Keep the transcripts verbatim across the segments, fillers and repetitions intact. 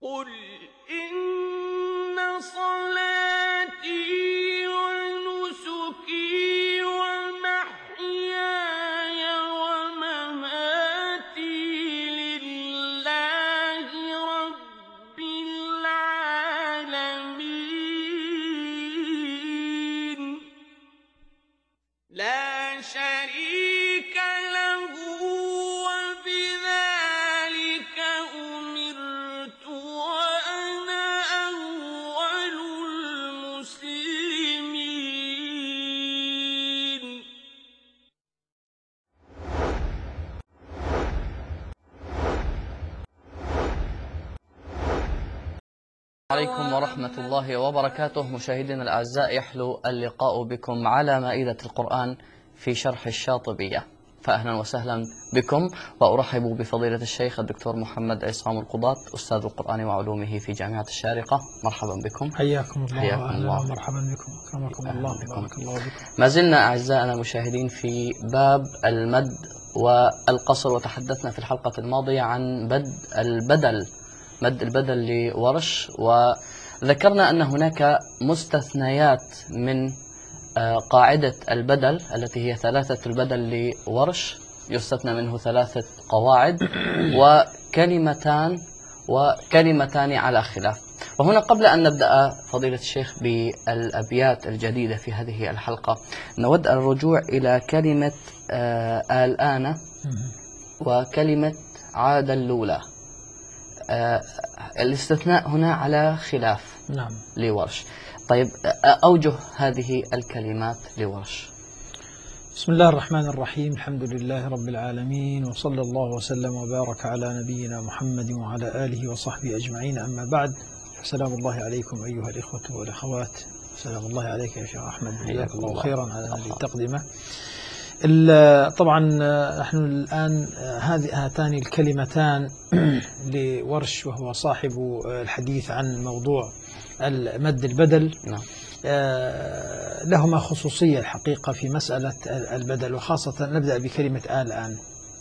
قل إن صلاتي ونسكي ومحياي ومماتي لله رب العالمين لا شريك له وبذلك أمرت وأنا أول المسلمين. عليكم ورحمة الله وبركاته. مشاهدينا الأعزاء، يحلو اللقاء بكم على مائدة القرآن في شرح الشاطبية، فأهلا وسهلا بكم، وأرحب بفضيلة الشيخ الدكتور محمد عصام القضاة أستاذ القرآن وعلومه في جامعة الشارقة. مرحبا بكم. حياكم الله. حياكم أهلا الله. ومرحبا بكم. أكرمكم الله. بارك الله بكم. ما زلنا أعزائنا المشاهدين في باب المد والقصر، وتحدثنا في الحلقة الماضية عن بد البدل مد البدل لورش، وذكرنا أن هناك مستثنيات من قاعدة البدل التي هي ثلاثة البدل لورش، يستثنى منه ثلاثة قواعد وكلمتان وكلمتان على خلاف. وهنا قبل أن نبدأ فضيلة الشيخ بالأبيات الجديدة في هذه الحلقة، نود الرجوع إلى كلمة الآن وكلمة عاد اللولى. آه الاستثناء هنا على خلاف. نعم. لورش. طيب، أوجه هذه الكلمات لورش. بسم الله الرحمن الرحيم. الحمد لله رب العالمين، وصلى الله وسلم وبارك على نبينا محمد وعلى آله وصحبه أجمعين. أما بعد، سلام الله عليكم أيها الإخوة والأخوات. سلام الله عليك يا شيخ أحمد، جزاك الله خيرا على هذه التقدمة. طبعا نحن الآن هذه هاتان الكلمتان لورش، وهو صاحب الحديث عن موضوع المد البدل. نعم. لهما خصوصية الحقيقة في مسألة البدل، وخاصة نبدأ بكلمة الآن.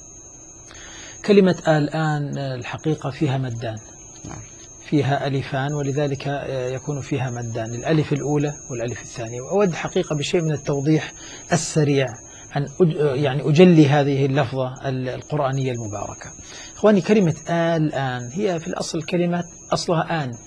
كلمة الآن الحقيقة فيها مدان. نعم. فيها ألفان، ولذلك يكون فيها مدان، الألف الأولى والألف الثانية. وأود حقيقة بشيء من التوضيح السريع أن يعني أجلي هذه اللفظة القرآنية المباركة. إخواني، كلمة الآن هي في الأصل كلمة أصلها آن،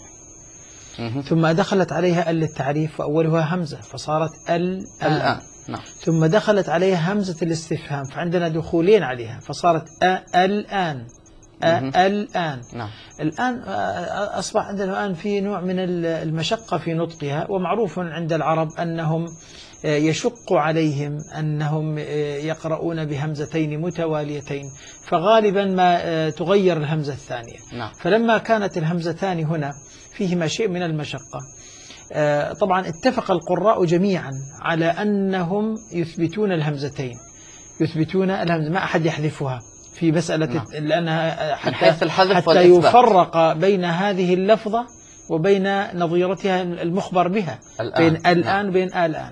ثم دخلت عليها ال للتعريف وأولها همزة فصارت الآن. الآن. نعم. ثم دخلت عليها همزة الاستفهام، فعندنا دخولين عليها فصارت الآن. الآن. نعم. الآن أصبح عندنا الآن في نوع من المشقة في نطقها، ومعروف عند العرب أنهم يشق عليهم أنهم يقرؤون بهمزتين متواليتين، فغالبا ما تغير الهمزة الثانية. نعم. فلما كانت الهمزتان هنا فيهما شيء من المشقة، طبعا اتفق القراء جميعا على أنهم يثبتون الهمزتين، يثبتون الهمزة، ما أحد يحذفها في مسألة. نعم. لأنها حتى, حتى يفرق بين هذه اللفظة وبين نظيرتها المخبر بها، الآن. بين الآن. نعم. بين الآن.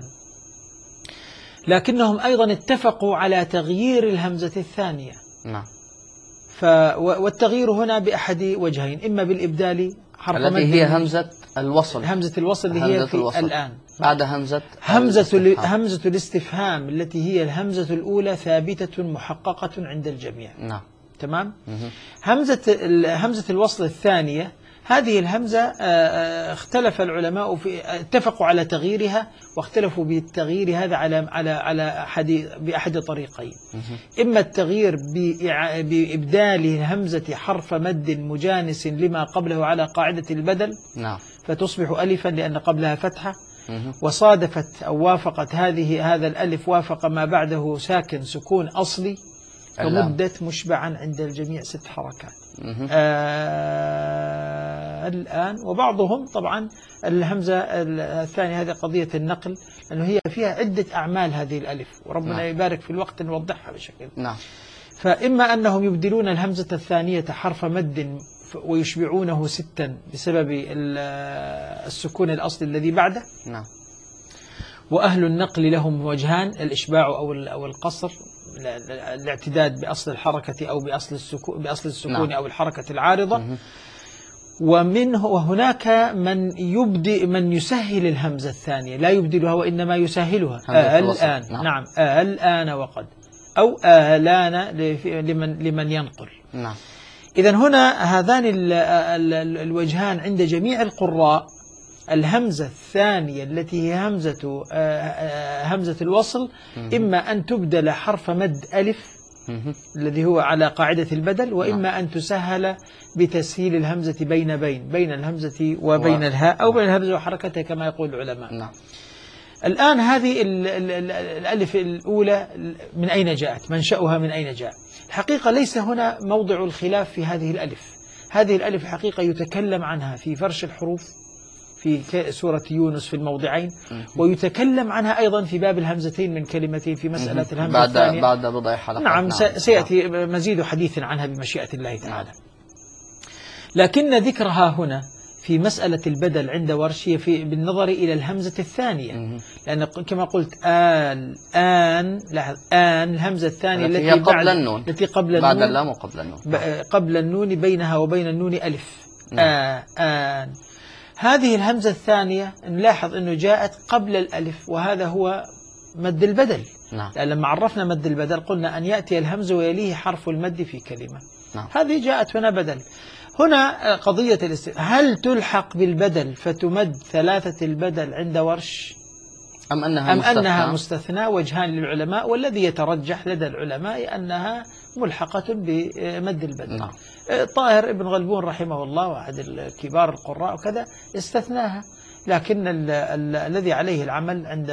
لكنهم أيضا اتفقوا على تغيير الهمزة الثانية. نعم. ف والتغيير هنا بأحد وجهين، إما بالإبدال حرف مد التي هي همزة الوصل، همزة الوصل اللي هي في الوصل. الآن بعد همزة همزة همزة الاستفهام التي هي الهمزة الأولى ثابتة محققة عند الجميع. نعم. تمام. همزة همزة الوصل الثانية، هذه الهمزة اختلف العلماء في اتفقوا على تغييرها، واختلفوا بالتغيير هذا على على على أحد بأحد طريقين. إما التغيير بإبدال الهمزة حرف مد مجانس لما قبله على قاعدة البدل. نعم. فتصبح ألفا لأن قبلها فتحة، وصادفت أو وافقت هذه هذا الألف وافق ما بعده ساكن سكون أصلي، فمدت مشبعا عند الجميع ست حركات. آه الآن. وبعضهم طبعا الهمزة الثانية هذه قضية النقل، لأنه هي فيها عدة أعمال هذه الألف، وربنا نعم. يبارك في الوقت نوضحها بشكل. نعم. فإما أنهم يبدلون الهمزة الثانية حرف مد ويشبعونه ستا بسبب السكون الأصلي الذي بعده. نعم. وأهل النقل لهم وجهان، الإشباع أو أو القصر، الاعتداد بأصل الحركة أو بأصل السكون بأصل السكون نعم. أو الحركة العارضة. ومنه وهناك من يبدي من يسهل الهمزة الثانية، لا يبدلها وإنما يسهلها. آه الآن نعم, نعم. آه الآن وقد أو آلان لمن لمن ينقل. نعم. إذن هنا هذان ال ال الوجهان عند جميع القراء، الهمزة الثانية التي هي همزة همزة الوصل إما أن تبدل حرف مد ألف الذي هو على قاعدة البدل، وإما أن تسهل بتسهيل الهمزة بين بين بين الهمزة وبين الهاء أو بين الهمزة وحركتها كما يقول العلماء. نعم. الآن هذه ال ال ال الألف الأولى من أين جاءت؟ منشأها من أين جاء؟ الحقيقة ليس هنا موضع الخلاف في هذه الألف. هذه الألف الحقيقة يتكلم عنها في فرش الحروف في سورة يونس في الموضعين، ويتكلم عنها أيضا في باب الهمزتين من كلمتين في مسألة الهمزة بعد الثانية بعد بضع حلقات. نعم, نعم سيأتي مزيد حديث عنها بمشيئة الله تعالى. لكن ذكرها هنا في مسألة البدل عند ورش هي في بالنظر إلى الهمزة الثانية، لأن كما قلت آل آن لاحظ آن الهمزة الثانية التي قبل النون التي قبل بعد النون اللام وقبل النون قبل النون بينها وبين النون ألف. آ آن هذه الهمزة الثانية نلاحظ أنه جاءت قبل الألف، وهذا هو مد البدل. نعم. لما عرفنا مد البدل قلنا أن يأتي الهمز ويليه حرف المد في كلمة. نعم. هذه جاءت هنا بدل. هنا قضية الاست... هل تلحق بالبدل فتمد ثلاثة البدل عند ورش أم أنها أم مستثنى؟ أنها مستثنى؟ وجهان للعلماء، والذي يترجح لدى العلماء أنها ملحقة بمد البدل. نعم. طاهر ابن غلبون رحمه الله وأحد الكبار القراء وكذا استثناها، لكن ال ال الذي عليه العمل عند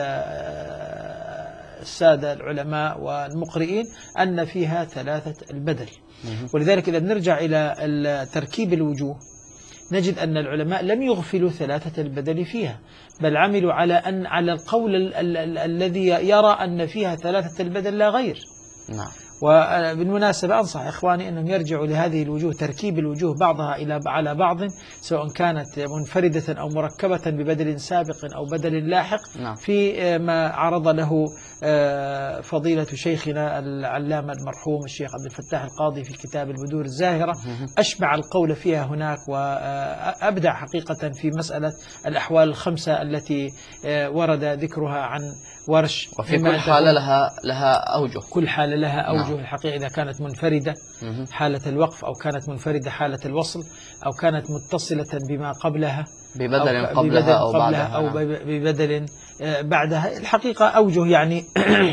السادة العلماء والمقرئين أن فيها ثلاثة البدل. ولذلك إذا بنرجع إلى تركيب الوجوه نجد أن العلماء لم يغفلوا ثلاثة البدل فيها، بل عملوا على أن على القول ال ال ال الذي يرى أن فيها ثلاثة البدل لا غير. نعم. وبالمناسبة أنصح إخواني أنهم يرجعوا لهذه الوجوه، تركيب الوجوه بعضها إلى على بعض سواء كانت منفردة أو مركبة ببدل سابق أو بدل لاحق. نعم. في ما عرض له فضيلة شيخنا العلامة المرحوم الشيخ عبد الفتاح القاضي في كتاب البدور الزاهرة، أشبع القول فيها هناك وأبدع حقيقة في مسألة الأحوال الخمسة التي ورد ذكرها عن ورش. وفي كل حالة لها لها أوجه، كل حالة لها أوجه. نعم. الحقيقة إذا كانت منفردة حالة الوقف، أو كانت منفردة حالة الوصل، أو كانت متصلة بما قبلها ببدل أو قبلها, ببدل أو قبلها بعدها أو ببدل بعدها. الحقيقة أوجه يعني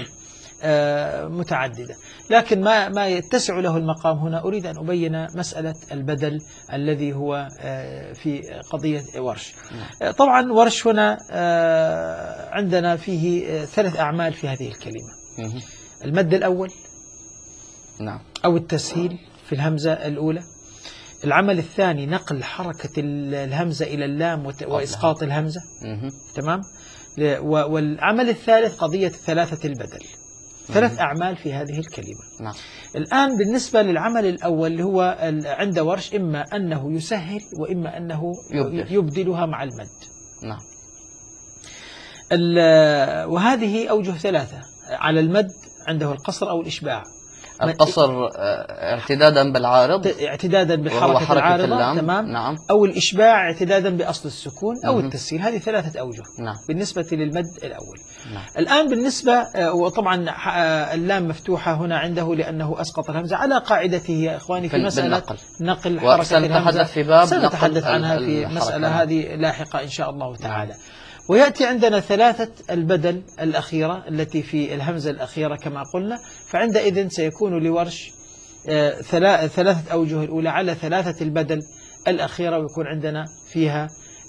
متعددة، لكن ما ما يتسع له المقام هنا أريد أن أبين مسألة البدل الذي هو في قضية ورش. طبعا ورش هنا عندنا فيه ثلاث أعمال في هذه الكلمة: المد الأول، نعم، أو التسهيل في الهمزة الأولى. العمل الثاني نقل حركة الهمزة إلى اللام وإسقاط الهمزة. تمام. والعمل الثالث قضية ثلاثة البدل. ثلاث أعمال في هذه الكلمة. نعم. الآن بالنسبة للعمل الأول اللي هو عند ورش إما أنه يسهل وإما أنه يبدل. يبدلها مع المد. نعم. وهذه أوجه ثلاثة. على المد عنده القصر أو الإشباع. القصر اعتدادا بالعارض، اعتدادا بالحركة العارضة، تمام. نعم. أو الإشباع اعتدادا بأصل السكون، أو مم. التسهيل. هذه ثلاثة أوجه. نعم. بالنسبة للمد الأول. نعم. الآن بالنسبة، وطبعا اللام مفتوحة هنا عنده لأنه أسقط الهمزة على قاعدته يا إخواني في مسألة بالنقل. نقل حركة الهمزة. في باب سنتحدث عنها في مسألة هذه لاحقة إن شاء الله تعالى. ويأتي عندنا ثلاثة البدل الأخيرة التي في الهمزة الأخيرة كما قلنا، فعندئذ سيكون لورش ثلاثة أوجه الأولى على ثلاثة البدل الأخيرة، ويكون عندنا فيها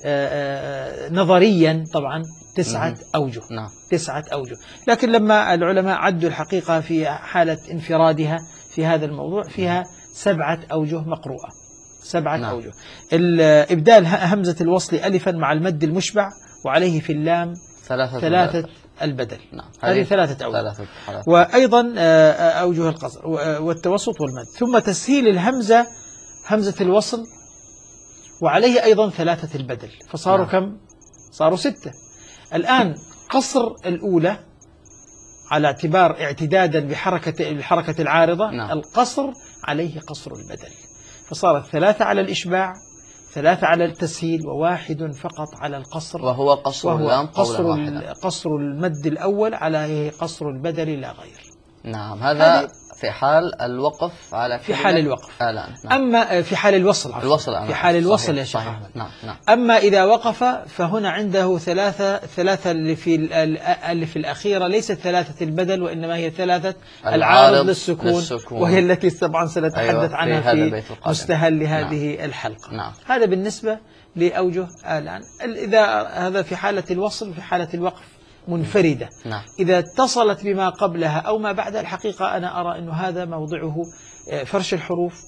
نظريا طبعا تسعة أوجه. نعم. تسعة أوجه. لكن لما العلماء عدوا الحقيقة في حالة انفرادها في هذا الموضوع فيها سبعة أوجه مقروءة. سبعة نعم. أوجه. إبدال همزة الوصل ألفا مع المد المشبع، وعليه في اللام ثلاثة, ثلاثة البدل. نعم. هذه ثلاثة أوجه. ثلاثة وأيضا أوجه القصر والتوسط والمد. ثم تسهيل الهمزة همزة الوصل، وعليه أيضا ثلاثة البدل، فصاروا نعم. كم؟ صاروا ستة. الآن قصر الأولى على اعتبار اعتدادا بحركة الحركة العارضة. نعم. القصر عليه قصر البدل، فصارت ثلاثة على الإشباع، ثلاثة على التسهيل وواحد فقط على القصر، وهو قصر وهو اللام قصر, قولا واحدا. قصر المد الأول على قصر البدل لا غير. نعم، هذا في حال الوقف على في حال الوقف. آلان. نعم. أما في حال الوصل الوصل في حال الوصل صحيح. يا شيخ صحيح. أحمد. نعم. نعم. أما إذا وقف فهنا عنده ثلاثة ثلاثة اللي في اللي في الأخيرة ليست ثلاثة البدل، وإنما هي ثلاثة العارض للسكون, للسكون، وهي التي طبعا سنتحدث أيوة عنها في, في مستهل لهذه نعم. الحلقة. نعم. هذا بالنسبة لأوجه آلان. إذا هذا في حالة الوصل، في حالة الوقف منفردة. نعم. إذا اتصلت بما قبلها أو ما بعدها، الحقيقة أنا أرى أنه هذا موضعه فرش الحروف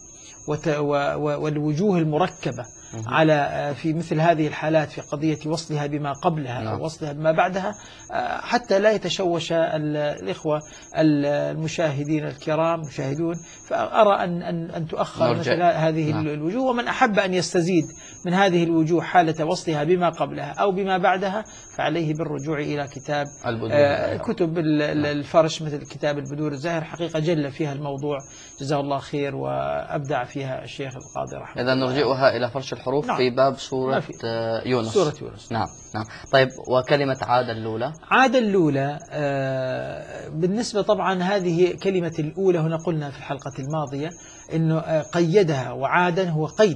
والوجوه المركبة على في مثل هذه الحالات في قضية وصلها بما قبلها نعم. أو وصلها بما بعدها، حتى لا يتشوش الإخوة المشاهدين الكرام مشاهدون. فأرى أن أن أن تؤخر مثل هذه نعم. الوجوه، ومن أحب أن يستزيد من هذه الوجوه حالة وصلها بما قبلها أو بما بعدها فعليه بالرجوع إلى كتاب آه كتب الفرش مثل كتاب البدور الزاهر. حقيقة جل فيها الموضوع جزاه الله خير وأبدع فيها الشيخ القاضي رحمه الله. إذا نرجئها إلى فرش الحروف نعم. في باب سورة يونس. سورة يونس نعم نعم. طيب، وكلمة عاد الأولى؟ عاد الأولى آه بالنسبة طبعا هذه كلمة الأولى هنا قلنا في الحلقة الماضية إنه آه قيدها، وعادا هو قيد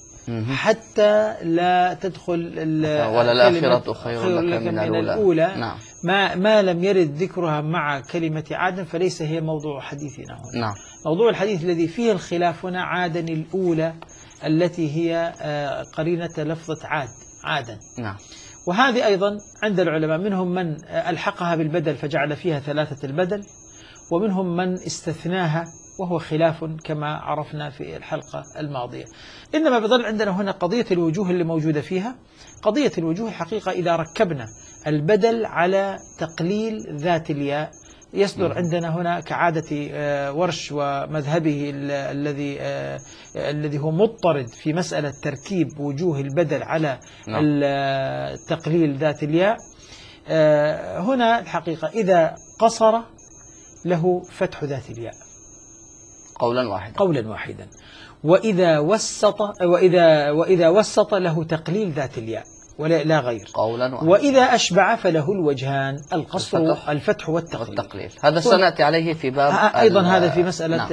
حتى لا تدخل ولا الآخرة خير لك من, من الأولى, الأولى. نعم. ما ما لم يرد ذكرها مع كلمة عاد فليس هي موضوع حديثنا هنا. نعم. موضوع الحديث الذي فيه الخلاف هنا عادا الأولى التي هي قرينة لفظة عاد عادا. نعم. وهذه أيضا عند العلماء منهم من ألحقها بالبدل فجعل فيها ثلاثة البدل، ومنهم من استثناها، وهو خلاف كما عرفنا في الحلقة الماضية. إنما بظل عندنا هنا قضية الوجوه اللي موجودة فيها. قضية الوجوه حقيقة إذا ركبنا البدل على تقليل ذات الياء يصدر عندنا هنا كعادة ورش ومذهبه الذي الذي هو مضطرد في مسألة تركيب وجوه البدل على تقليل ذات الياء. هنا الحقيقة إذا قصر له فتح ذات الياء قولا واحدا قولا واحدا وإذا وسط وإذا وإذا وسط له تقليل ذات الياء ولا لا غير قولا واحدا. وإذا أشبع فله الوجهان القصر الفتح, الفتح والتقليل. والتقليل. هذا سنأتي عليه في باب أيضا هذا في مسألة نعم.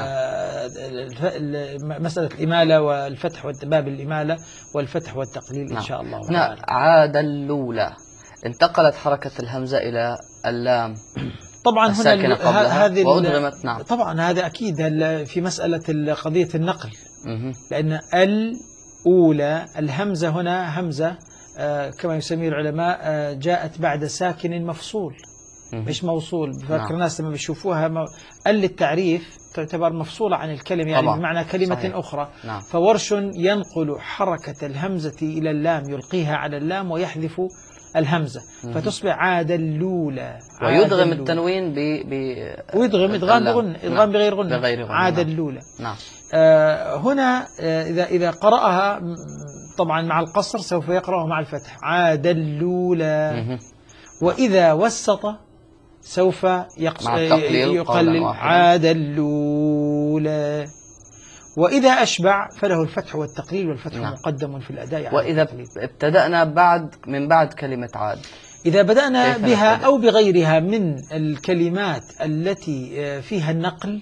نعم. مسألة الإمالة والفتح باب الإمالة والفتح والتقليل نعم. إن شاء الله. هنا عاد الأولى انتقلت حركة الهمزة إلى اللام طبعا هنا هذه وأدغمت. نعم. طبعا هذا أكيد في مسألة قضية النقل مه. لأن الأولى الهمزة هنا همزة آه كما يسميه العلماء آه جاءت بعد ساكن مفصول مه. مش موصول. فاكر نعم. الناس لما بيشوفوها ال للتعريف تعتبر مفصولة عن الكلمة يعني طبعا. بمعنى كلمة صحيح. أخرى نعم. فورش ينقل حركة الهمزة إلى اللام يلقيها على اللام ويحذف الهمزة مم. فتصبح عاد اللولى. ويدغم التنوين ب ب ويدغم ادغام بغن ادغام نعم. بغير غنة بغير غنة. عاد اللولى. نعم. آه هنا آه إذا إذا قرأها طبعا مع القصر سوف يقرأه مع الفتح عاد اللولى مم. وإذا وسط سوف يقلل عاد اللولى. وإذا أشبع فله الفتح والتقليل والفتح نعم. مقدم في الأداء. وإذا ابتدأنا بعد من بعد كلمة عاد إذا بدأنا بها نبتدأ؟ أو بغيرها من الكلمات التي فيها النقل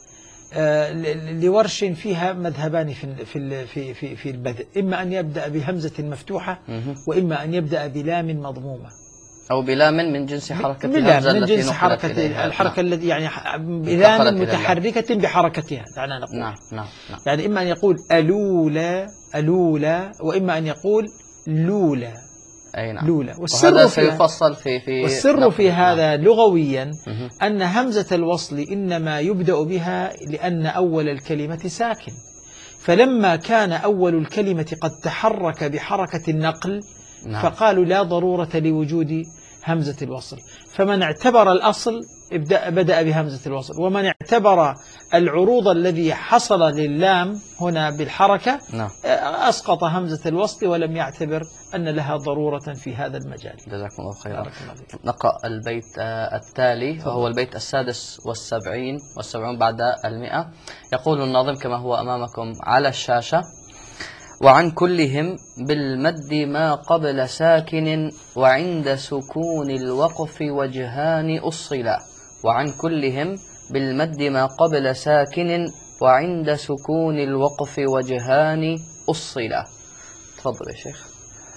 لورش فيها مذهبان في في في في البدء، إما أن يبدأ بهمزة مفتوحة وإما أن يبدأ بلام مضمومة أو بلام من جنس حركة الهمزة من جنس حركة الحركة نعم. التي يعني بلام متحركة بحركتها دعنا نقول نعم نعم نعم. يعني إما أن يقول ألولا ألولا وإما أن يقول لولا أي نعم. لولا. والسر سيفصل في في والسر نعم. في هذا نعم. لغويا مه. أن همزة الوصل إنما يبدأ بها لأن أول الكلمة ساكن، فلما كان أول الكلمة قد تحرك بحركة النقل نعم. فقالوا لا ضرورة لوجود همزة الوصل، فمن اعتبر الأصل بدأ بهمزة الوصل، ومن اعتبر العروض الذي حصل للام هنا بالحركة نعم. أسقط همزة الوصل ولم يعتبر أن لها ضرورة في هذا المجال. جزاكم الله خيرا. نقرأ البيت التالي وهو البيت السادس والسبعين والسبعون بعد المئة. يقول الناظم كما هو أمامكم على الشاشة: وعن كلهم بالمد ما قبل ساكن وعند سكون الوقف وجهان أصلا. وعن كلهم بالمد ما قبل ساكن وعند سكون الوقف وجهان أصلا. تفضل يا شيخ.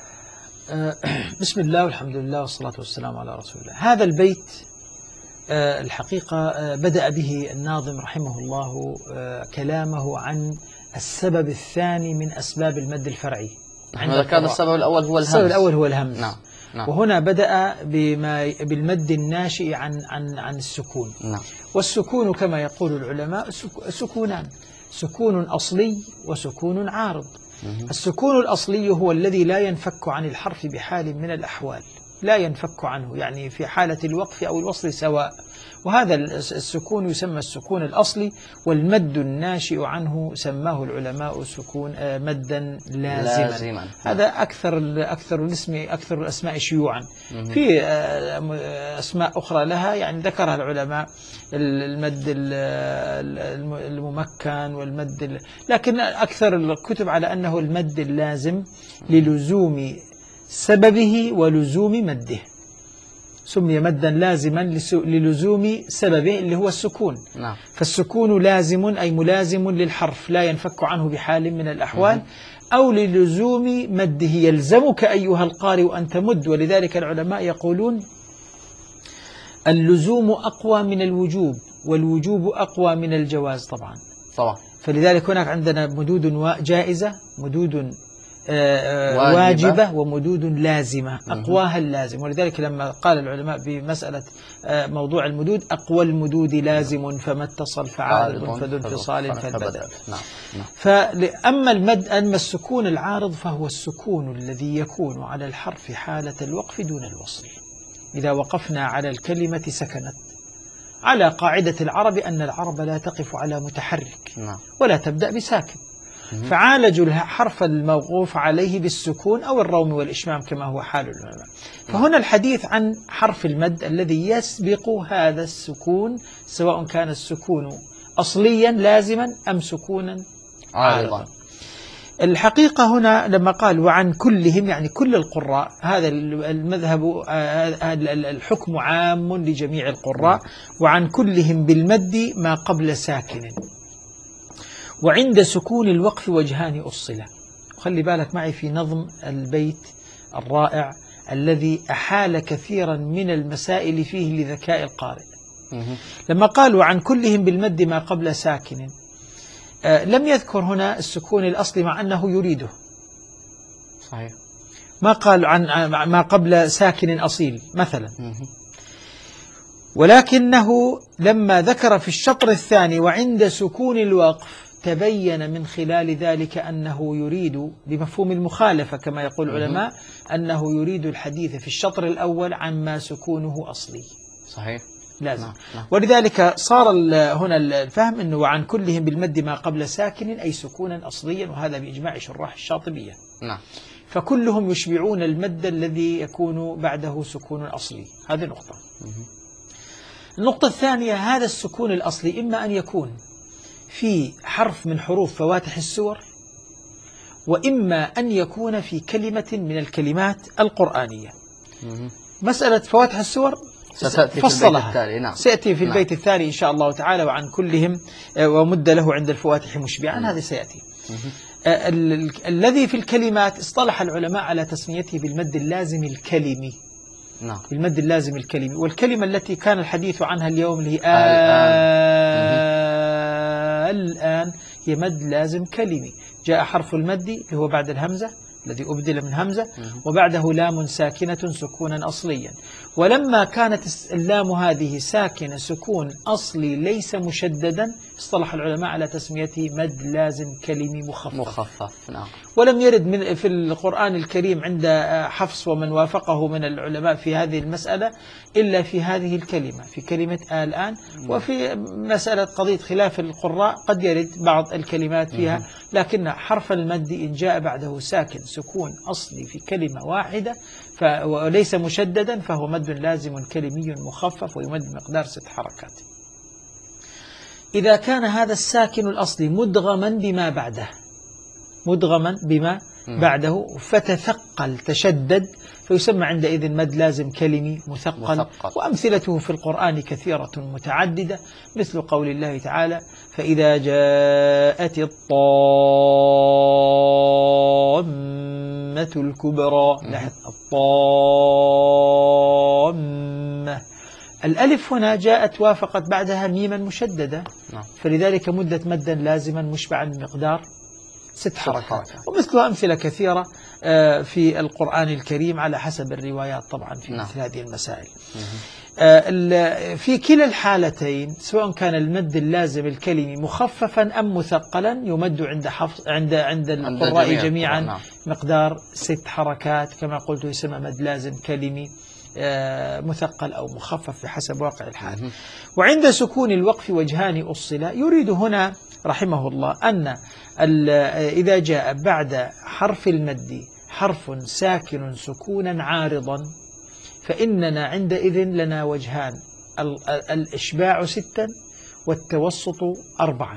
بسم الله والحمد لله والصلاة والسلام على رسول الله. هذا البيت الحقيقة بدأ به الناظم رحمه الله كلامه عن السبب الثاني من أسباب المد الفرعي. هذا كان السبب الأول هو الهمز. السبب الأول هو الهمز. نعم. نعم. وهنا بدأ بما بالمد الناشئ عن عن عن السكون. نعم. والسكون كما يقول العلماء سكونان، سكون أصلي وسكون عارض. السكون الأصلي هو الذي لا ينفك عن الحرف بحال من الأحوال، لا ينفك عنه، يعني في حالة الوقف أو الوصل سواء، وهذا السكون يسمى السكون الأصلي. والمد الناشئ عنه سماه العلماء سكون مدا لازما, لازما. هذا أكثر أكثر الاسم أكثر الأسماء شيوعا. في أسماء أخرى لها يعني ذكرها العلماء، المد الممكن والمد، لكن أكثر الكتب على أنه المد اللازم للزوم سببه ولزوم مده، سمي مدا لازما للزوم سببه اللي هو السكون. نعم. فالسكون لازم أي ملازم للحرف لا ينفك عنه بحال من الأحوال، أو للزوم مده، يلزمك أيها القارئ أن تمد. ولذلك العلماء يقولون اللزوم أقوى من الوجوب، والوجوب أقوى من الجواز طبعا. طبعا. فلذلك هناك عندنا مدود جائزة، مدود واجبة، ومدود لازمة، أقواها اللازم. ولذلك لما قال العلماء بمسألة موضوع المدود: أقوى المدود لازم فما اتصل فعارض فذو انفصال فالبدل. فأما المد أما السكون العارض فهو السكون الذي يكون على الحرف حالة الوقف دون الوصل. إذا وقفنا على الكلمة سكنت، على قاعدة العرب أن العرب لا تقف على متحرك ولا تبدأ بساكن، فعالجوا الحرف الموقوف عليه بالسكون أو الروم والإشمام كما هو حال العلماء. فهنا الحديث عن حرف المد الذي يسبق هذا السكون، سواء كان السكون أصليا لازما أم سكونا عارضا. الحقيقة هنا لما قال وعن كلهم، يعني كل القراء، هذا المذهب الحكم عام لجميع القراء. وعن كلهم بالمد ما قبل ساكن وعند سكون الوقف وجهان أصلا. وخلي بالك معي في نظم البيت الرائع الذي أحال كثيرا من المسائل فيه لذكاء القارئ. لما قالوا عن كلهم بالمد ما قبل ساكن، آه لم يذكر هنا السكون الأصلي مع أنه يريده. صحيح. ما قال عن ما قبل ساكن أصيل مثلا، ولكنه لما ذكر في الشطر الثاني وعند سكون الوقف تبين من خلال ذلك أنه يريد بمفهوم المخالفة كما يقول العلماء، أنه يريد الحديث في الشطر الأول عما سكونه أصلي. صحيح. لازم. نعم. نعم. ولذلك صار هنا الفهم أنه عن كلهم بالمد ما قبل ساكن أي سكونا أصليا، وهذا بإجماع شراح الشاطبية. نعم. فكلهم يشبعون المد الذي يكون بعده سكون أصلي. هذه نقطة. النقطة الثانية: هذا السكون الأصلي إما أن يكون في حرف من حروف فواتح السور، وإما أن يكون في كلمة من الكلمات القرآنية. مسألة فواتح السور ستأتي فصلها. في البيت التالي. نعم. سيأتي في البيت نعم. الثاني إن شاء الله تعالى. وعن كلهم ومد له عند الفواتح مشبعا، هذا سيأتي. ال ال الذي في الكلمات اصطلح العلماء على تسميته بالمد اللازم الكلمي. نعم. بالمد اللازم الكلمي. والكلمة التي كان الحديث عنها اليوم اللي هي الآن هي مد لازم كلمي. جاء حرف المد اللي هو بعد الهمزة الذي أبدل من همزة، وبعده لام ساكنة سكونا أصليا. ولما كانت اللام هذه ساكنة سكون أصلي ليس مشددا، اصطلح العلماء على تسميته مد لازم كلمي مخفف. مخفف. نعم. ولم يرد من في القرآن الكريم عند حفص ومن وافقه من العلماء في هذه المسألة إلا في هذه الكلمة، في كلمة الآن. وفي مسألة قضية خلاف القراء قد يرد بعض الكلمات فيها، لكن حرف المد إن جاء بعده ساكن سكون أصلي في كلمة واحدة وليس مشددا فهو مد لازم كلمي مخفف ويمد مقدار ست حركات. إذا كان هذا الساكن الأصلي مدغما بما بعده، مدغما بما بعده فتثقل تشدد، فيسمى عندئذ مد لازم كلمي مثقل. مثقل. وأمثلته في القرآن كثيرة متعددة، مثل قول الله تعالى: فإذا جاءت الطامة الكبرى. لاحظ الطامة، الألف هنا جاءت وافقت بعدها ميما مشددة، فلذلك مدت مدا لازما مشبعا بمقدار ست حركات. ومثلها أمثلة كثيرة في القرآن الكريم على حسب الروايات طبعا في مثل هذه المسائل. في كلا الحالتين سواء كان المد اللازم الكلمي مخففا أم مثقلا يمد عند حفظ عند عند القراء جميعا مقدار ست حركات، كما قلت يسمى مد لازم كلمي مثقل أو مخفف بحسب واقع الحال. وعند سكون الوقف وجهان أصلا، يريد هنا رحمه الله أن إذا جاء بعد حرف المد حرف ساكن سكونا عارضا فإننا عندئذ لنا وجهان: الإشباع ستا والتوسط أربعا.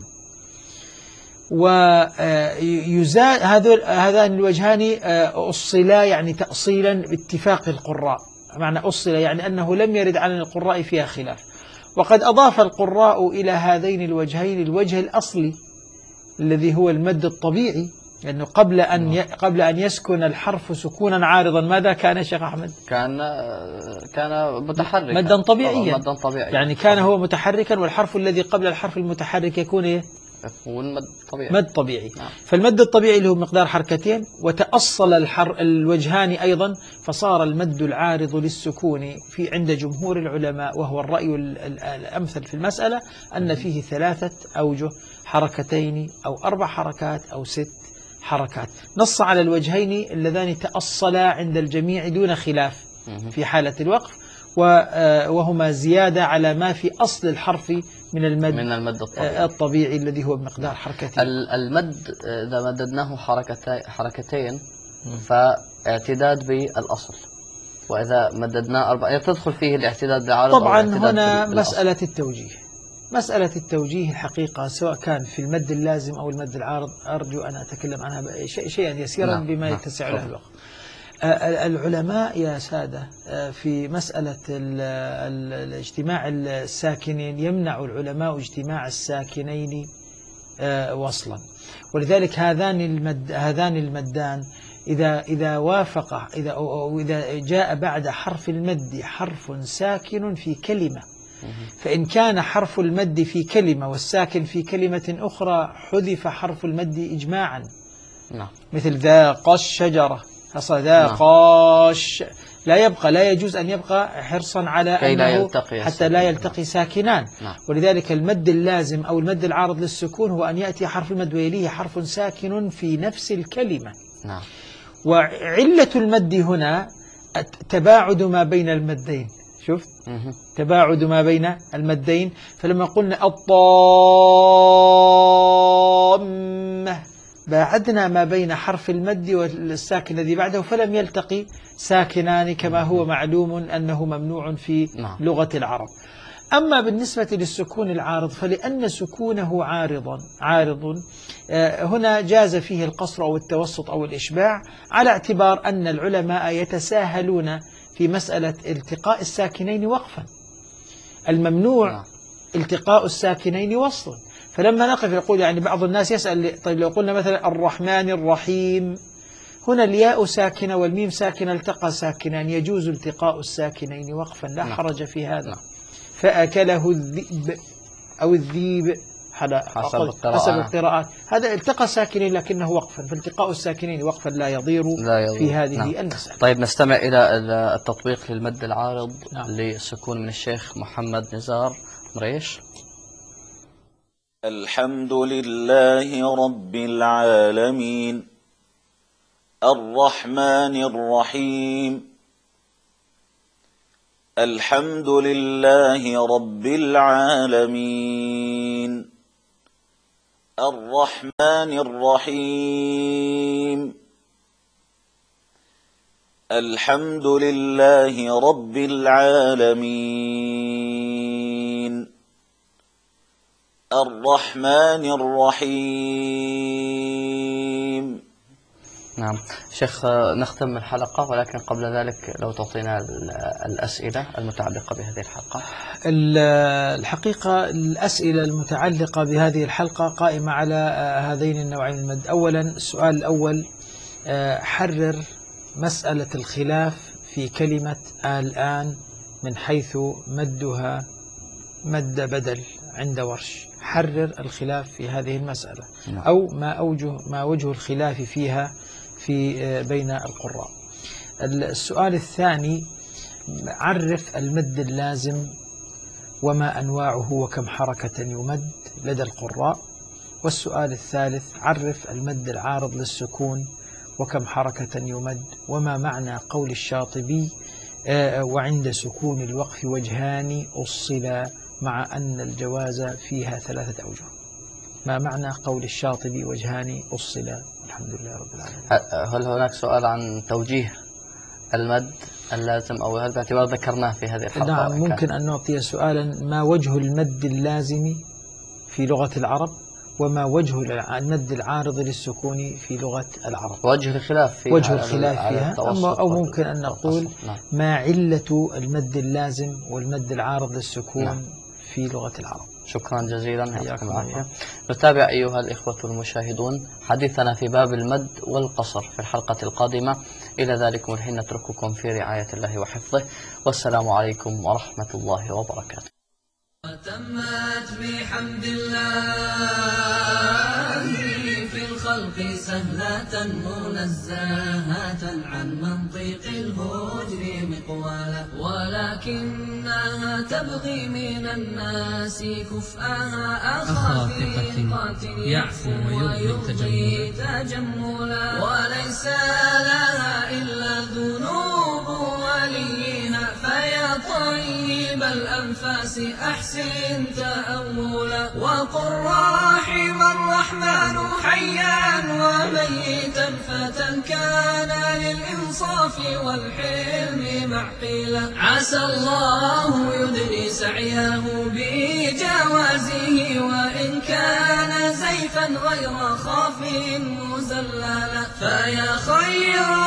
ويزاد هذان الوجهان أصلا يعني تأصيلا باتفاق القراء، معنى أصل يعني أنه لم يرد عن القراء فيها خلاف. وقد أضاف القراء إلى هذين الوجهين الوجه الأصلي الذي هو المد الطبيعي، لأنه قبل أن قبل أن يسكن الحرف سكونا عارضا ماذا كان شيخ أحمد؟ كان كان متحركا مدا طبيعيا. مدا طبيعي يعني كان هو متحركا، والحرف الذي قبل الحرف المتحرك يكون إيه؟ يكون مد طبيعي. مد طبيعي. نعم. فالمد الطبيعي له مقدار حركتين، وتأصل الحر الوجهان أيضا، فصار المد العارض للسكون في عند جمهور العلماء، وهو الرأي الأمثل في المسألة، أن فيه ثلاثة أوجه: حركتين أو أربع حركات أو ست حركات. نص على الوجهين اللذان تأصلا عند الجميع دون خلاف في حالة الوقف، وهما زيادة على ما في أصل الحرف من المد, من المد الطبيعي. الطبيعي الذي هو بمقدار حركتين. المد إذا مددناه حركتين فاعتداد بالأصل، وإذا مددناه أربعة تدخل فيه الاعتداد بالعارض. طبعا هنا مسألة التوجيه، مسألة التوجيه الحقيقة سواء كان في المد اللازم أو المد العارض أرجو أن أتكلم عنها شيئا يسيرا نعم. بما يتسع له الوقت. العلماء يا سادة في مسألة الاجتماع الساكنين يمنع العلماء اجتماع الساكنين وصلا، ولذلك هذان المد هذان المدان إذا إذا وافق إذا أو إذا جاء بعد حرف المد حرف ساكن في كلمة، فإن كان حرف المد في كلمة والساكن في كلمة أخرى حذف حرف المد إجماعا. نعم. مثل ذاق الشجرة، حصل ذاقاش، لا يبقى لا يجوز أن يبقى حرصا على أنه حتى لا يلتقي ساكنان. نعم. ولذلك المد اللازم أو المد العارض للسكون هو أن يأتي حرف المد ويليه حرف ساكن في نفس الكلمة. نعم. وعلة المد هنا تباعد ما بين المدين. شفت؟ تباعد ما بين المدين، فلما قلنا الطامة باعدنا ما بين حرف المد والساكن الذي بعده، فلم يلتقي ساكنان كما هو معلوم أنه ممنوع في لغة العرب. أما بالنسبة للسكون العارض فلأن سكونه عارضا عارض هنا جاز فيه القصر أو التوسط أو الإشباع، على اعتبار أن العلماء يتساهلون في مسألة التقاء الساكنين وقفا. الممنوع التقاء الساكنين وصلا، فلما نقف يقول يعني بعض الناس يسأل طيب لو قلنا مثلا الرحمن الرحيم، هنا الياء ساكنة والميم ساكنة التقى ساكنان، يجوز التقاء الساكنين وقفا لا حرج في هذا. فأكله الذئب أو الذيب حسب القراءات. حسب القراءات هذا التقى ساكنين لكنه وقفا، فالتقاء الساكنين وقفا لا يضير, لا يضير. في هذه نعم. المسألة. طيب نستمع إلى التطبيق للمد العارض نعم. للسكون من الشيخ محمد نزار مريش. الحمد لله رب العالمين الرحمن الرحيم. الحمد لله رب العالمين الرحمن الرحيم. الحمد لله رب العالمين الرحمن الرحيم. نعم شيخ، نختم الحلقة، ولكن قبل ذلك لو تعطينا الأسئلة المتعلقة بهذه الحلقة. الحقيقة الأسئلة المتعلقة بهذه الحلقة قائمة على هذين النوعين من المد. أولا السؤال الأول، حرر مسألة الخلاف في كلمة الآن من حيث مدها مد بدل عند ورش. حرر الخلاف في هذه المسألة أو ما أوجه ما وجه الخلاف فيها في بين القراء. السؤال الثاني، عرف المد اللازم وما أنواعه وكم حركة يمد لدى القراء. والسؤال الثالث، عرف المد العارض للسكون وكم حركة يمد وما معنى قول الشاطبي وعند سكون الوقف وجهان أصلا مع أن الجواز فيها ثلاثة أوجه. ما معنى قول الشاطبي وجهان أصلا؟ الحمد لله رب العالمين. هل هناك سؤال عن توجيه المد اللازم أو هل باعتبار ذكرناه في هذه الحلقة؟ نعم ممكن أن نعطي سؤالا، ما وجه المد اللازم في لغة العرب وما وجه المد العارض للسكون في لغة العرب؟ وجه الخلاف فيها، وجه الخلاف فيها. أو ممكن أن نقول نعم. ما علة المد اللازم والمد العارض للسكون نعم. في لغة العرب. شكرا جزيلا، يعطيكم العافية. نتابع أيها الإخوة المشاهدون حديثنا في باب المد والقصر في الحلقة القادمة. إلى ذلك الحين نترككم في رعاية الله وحفظه، والسلام عليكم ورحمة الله وبركاته. وتمت بحمد الله في الخلق سهلة منزهة عن منطق الهجر مقوالا، ولكنها تبغي من الناس كفءها أخافقة يعفو ويرضي تجملا، وليس لها إلا ذنوب وليها فيا طيب الأنفاس أحسن تأملا، وقل رحم الرحمن حيا وميتا فتى كان للإنصاف والحلم معقلا، عسى الله يدري سعيه بجوازه وإن كان زيفا غير خاف مزللا، فيا خير